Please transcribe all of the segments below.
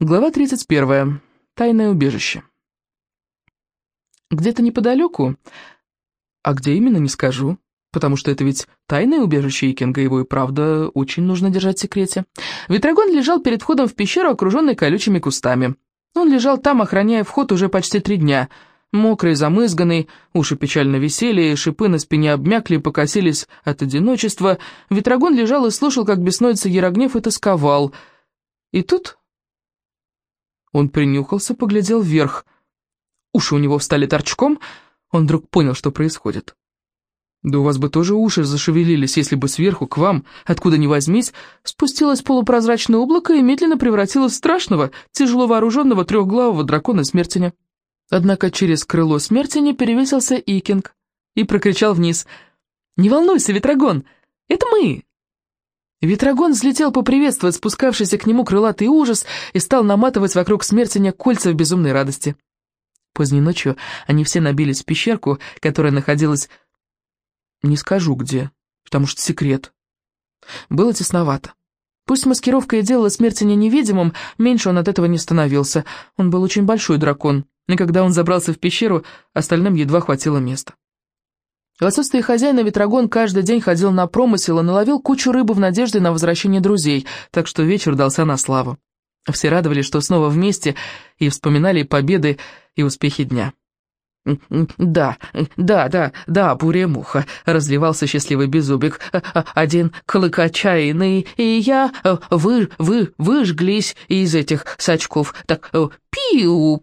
Глава 31. Тайное убежище. Где-то неподалеку, а где именно, не скажу, потому что это ведь тайное убежище Икинга, его и правда очень нужно держать в секрете. Ветрогон лежал перед входом в пещеру, окруженный колючими кустами. Он лежал там, охраняя вход уже почти 3 дня. Мокрый, замызганный, уши печально висели, шипы на спине обмякли и покосились от одиночества. Ветрогон лежал и слушал, как беснуется Ярогнев, и тосковал. И тут... Он принюхался, поглядел вверх. Уши у него встали торчком, он вдруг понял, что происходит. Да у вас бы тоже уши зашевелились, если бы сверху, к вам, откуда ни возьмись, спустилось полупрозрачное облако и медленно превратилось в страшного, тяжело вооруженного трехглавого дракона Смертеня. Однако через крыло Смертеня перевесился Икинг и прокричал вниз: «Не волнуйся, Ветрогон, это мы!» Ветрогон взлетел поприветствовать спускавшийся к нему крылатый ужас и стал наматывать вокруг Смертеня кольца в безумной радости. Поздней ночью они все набились в пещерку, которая находилась... Не скажу где, потому что секрет. Было тесновато. Пусть маскировка и делала Смертеня невидимым, меньше он от этого не становился. Он был очень большой дракон, и когда он забрался в пещеру, остальным едва хватило места. В отсутствие хозяина Ветрогон каждый день ходил на промысел и наловил кучу рыбы в надежде на возвращение друзей, так что вечер дался на славу. Все радовались, что снова вместе, и вспоминали победы и успехи дня. «Да, буря муха», — разливался счастливый беззубик. «Один клык отчаянный, и я выжглись из этих сачков. Так, пиу,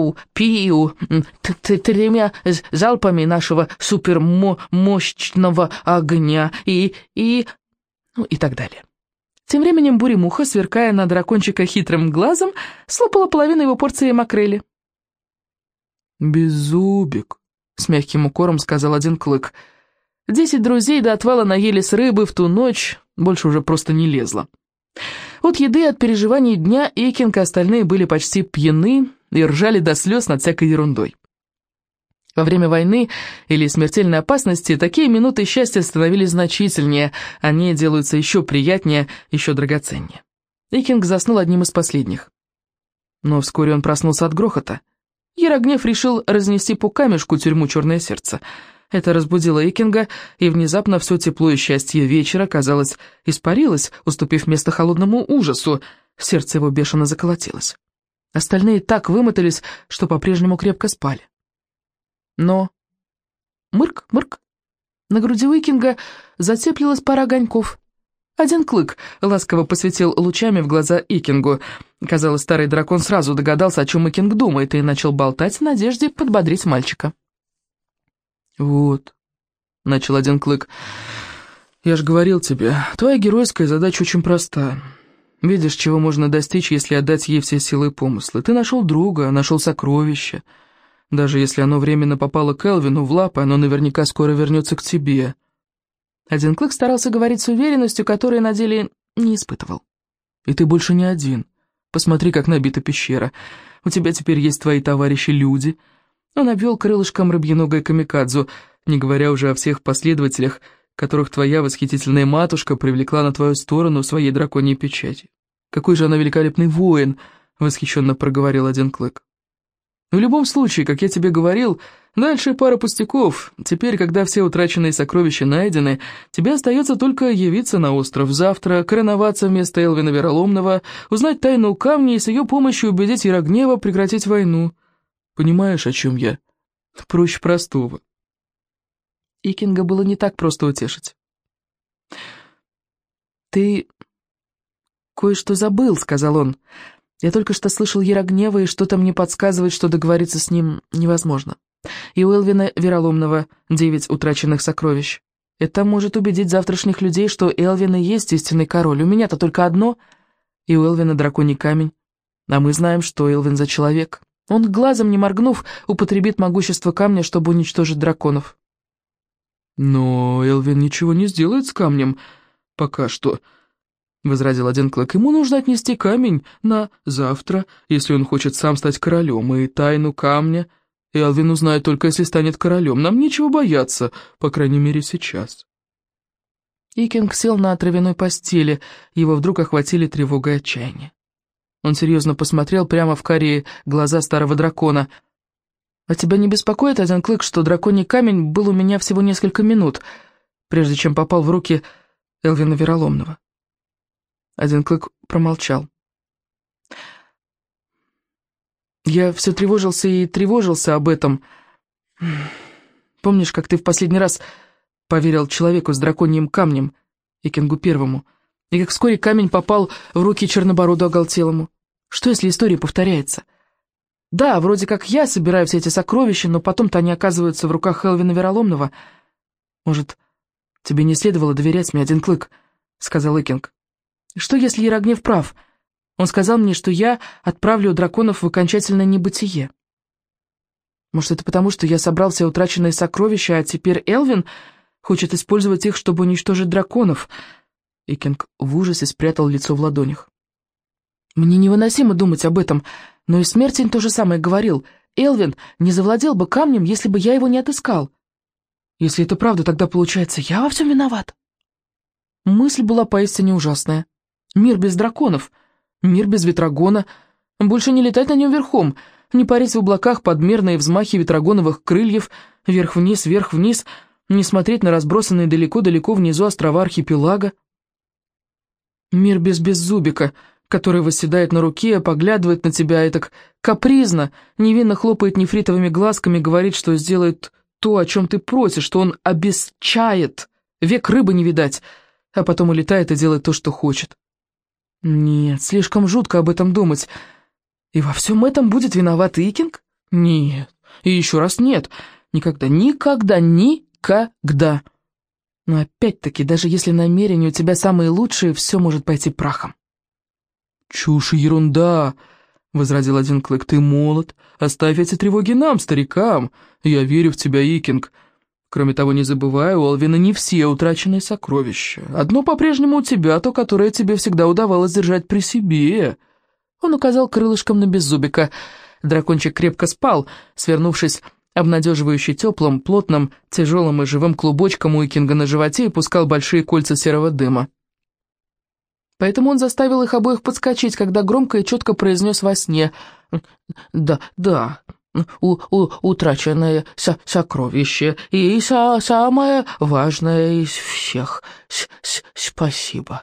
3 залпами нашего супермощного огня, и так далее». Тем временем буря-муха, сверкая на дракончика хитрым глазом, слопала половину его порции макрели. «Беззубик», — с мягким укором сказал один клык. 10 друзей до отвала наелись рыбы в ту ночь, больше уже просто не лезло. От еды и от переживаний дня Икинг и остальные были почти пьяны и ржали до слез над всякой ерундой. Во время войны или смертельной опасности такие минуты счастья становились значительнее, они делаются еще приятнее, еще драгоценнее. Икинг заснул одним из последних. Но вскоре он проснулся от грохота. Ярогнев решил разнести по камешку тюрьму Черное Сердце. Это разбудило Икинга, и внезапно все тепло и счастье вечера, казалось, испарилось, уступив место холодному ужасу. Сердце его бешено заколотилось. Остальные так вымотались, что по-прежнему крепко спали. Но... Мырк-мырк. На груди у Икинга затеплилась пара огоньков. Один клык ласково посветил лучами в глаза Икингу. Казалось, старый дракон сразу догадался, о чем Икинг думает, и начал болтать в надежде подбодрить мальчика. «Вот», — начал один клык, — «я же говорил тебе, твоя геройская задача очень проста. Видишь, чего можно достичь, если отдать ей все силы и помыслы. Ты нашел друга, нашел сокровище. Даже если оно временно попало к Элвину в лапы, оно наверняка скоро вернется к тебе». Один клык старался говорить с уверенностью, которой на деле не испытывал. «И ты больше не один. Посмотри, как набита пещера. У тебя теперь есть твои товарищи-люди». Он обвел крылышком рыбьеногое камикадзу, не говоря уже о всех последователях, которых твоя восхитительная матушка привлекла на твою сторону своей драконьей печатью. «Какой же она великолепный воин!» — восхищенно проговорил один клык. «В любом случае, как я тебе говорил, дальше пара пустяков. Теперь, когда все утраченные сокровища найдены, тебе остается только явиться на остров завтра, короноваться вместо Элвина Вероломного, узнать тайну камня и с ее помощью убедить Ярогнева прекратить войну. Понимаешь, о чем я? Проще простого». Икинга было не так просто утешить. «Ты кое-что забыл», — сказал он. «Я только что слышал Ярогнева, и что-то мне подсказывает, что договориться с ним невозможно. И у Элвина Вероломного 9 утраченных сокровищ. Это может убедить завтрашних людей, что Элвин и есть истинный король. У меня-то только одно, и у Элвина драконий камень. А мы знаем, что Элвин за человек. Он, глазом не моргнув, употребит могущество камня, чтобы уничтожить драконов». «Но Элвин ничего не сделает с камнем пока что», — возразил один клык. «Ему нужно отнести камень на завтра, если он хочет сам стать королем, и тайну камня Элвин узнает только, если станет королем. Нам нечего бояться, по крайней мере, сейчас». Икинг сел на травяной постели, его вдруг охватили тревога и отчаяние. Он серьезно посмотрел прямо в карие глаза старого дракона. «А тебя не беспокоит, один клык, что драконий камень был у меня всего несколько минут, прежде чем попал в руки Элвина Вероломного?» Один клык промолчал. «Я все тревожился и тревожился об этом. Помнишь, как ты в последний раз поверил человеку с драконьим камнем, Икингу Первому, и как вскоре камень попал в руки Чернобороду Оголтелому? Что, если история повторяется? Да, вроде как я собираю все эти сокровища, но потом-то они оказываются в руках Элвина Вероломного. Может, тебе не следовало доверять мне, один клык?» — сказал Икинг. «Что, если Ярогнев прав? Он сказал мне, что я отправлю драконов в окончательное небытие. Может, это потому, что я собрал все утраченные сокровища, а теперь Элвин хочет использовать их, чтобы уничтожить драконов?» Икинг в ужасе спрятал лицо в ладонях. «Мне невыносимо думать об этом, но и Смертень то же самое говорил. Элвин не завладел бы камнем, если бы я его не отыскал. Если это правда, тогда, получается, я во всем виноват». Мысль была поистине ужасная. Мир без драконов, мир без Ветрогона, больше не летать на нем верхом, не парить в облаках под мерные взмахи ветрогоновых крыльев, вверх-вниз, не смотреть на разбросанные далеко-далеко внизу острова архипелага. Мир без Беззубика, который восседает на руке, поглядывает на тебя и так капризно, невинно хлопает нефритовыми глазками, говорит, что сделает то, о чем ты просишь, что он обесчает, век рыбы не видать, а потом улетает и делает то, что хочет. Нет, слишком жутко об этом думать. И во всем этом будет виноват Икинг? Нет, и еще раз нет. Никогда, никогда, никогда. Но опять-таки, даже если намерения у тебя самые лучшие, все может пойти прахом. «Чушь и ерунда», — возразил один клык, — «ты молод, оставь эти тревоги нам, старикам. Я верю в тебя, Икинг. Кроме того, не забывай, у Элвина не все утраченные сокровища. Одно по-прежнему у тебя, то, которое тебе всегда удавалось держать при себе». Он указал крылышком на Беззубика. Дракончик крепко спал, свернувшись обнадеживающе теплым, плотным, тяжелым и живым клубочком у Икинга на животе и пускал большие кольца серого дыма. Поэтому он заставил их обоих подскочить, когда громко и четко произнес во сне: «Да, утраченное сокровище и самое важное из всех. Спасибо.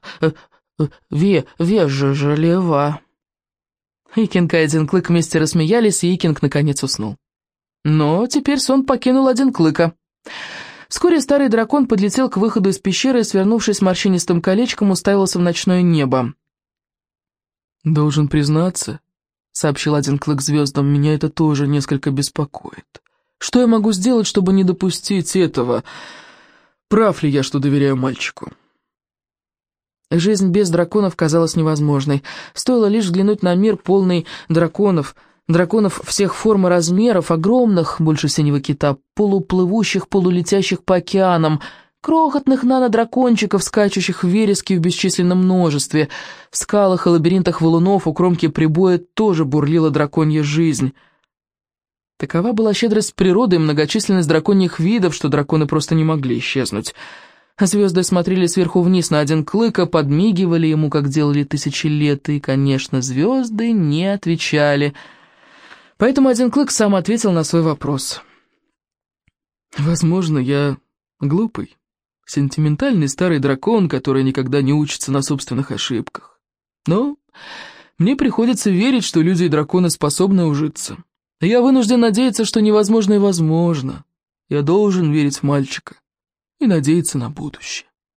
Вежливо». Икинг и один клык вместе рассмеялись, и Икинг наконец уснул. Но теперь сон покинул один клыка. Вскоре старый дракон подлетел к выходу из пещеры и, свернувшись морщинистым колечком, уставился в ночное небо. «Должен признаться», — сообщил один клык звездам, — «меня это тоже несколько беспокоит. Что я могу сделать, чтобы не допустить этого? Прав ли я, что доверяю мальчику?» Жизнь без драконов казалась невозможной. Стоило лишь взглянуть на мир, полный драконов всех форм и размеров, огромных, больше синего кита, полуплывущих, полулетящих по океанам, крохотных нанодракончиков, скачущих в вереске в бесчисленном множестве. В скалах и лабиринтах валунов у кромки прибоя тоже бурлила драконья жизнь. Такова была щедрость природы и многочисленность драконьих видов, что драконы просто не могли исчезнуть. Звезды смотрели сверху вниз на один клыка, подмигивали ему, как делали тысячи лет, и, конечно, звезды не отвечали. Поэтому один клык сам ответил на свой вопрос. «Возможно, я глупый, сентиментальный старый дракон, который никогда не учится на собственных ошибках. Но мне приходится верить, что люди и драконы способны ужиться. Я вынужден надеяться, что невозможно и возможно. Я должен верить в мальчика и надеяться на будущее».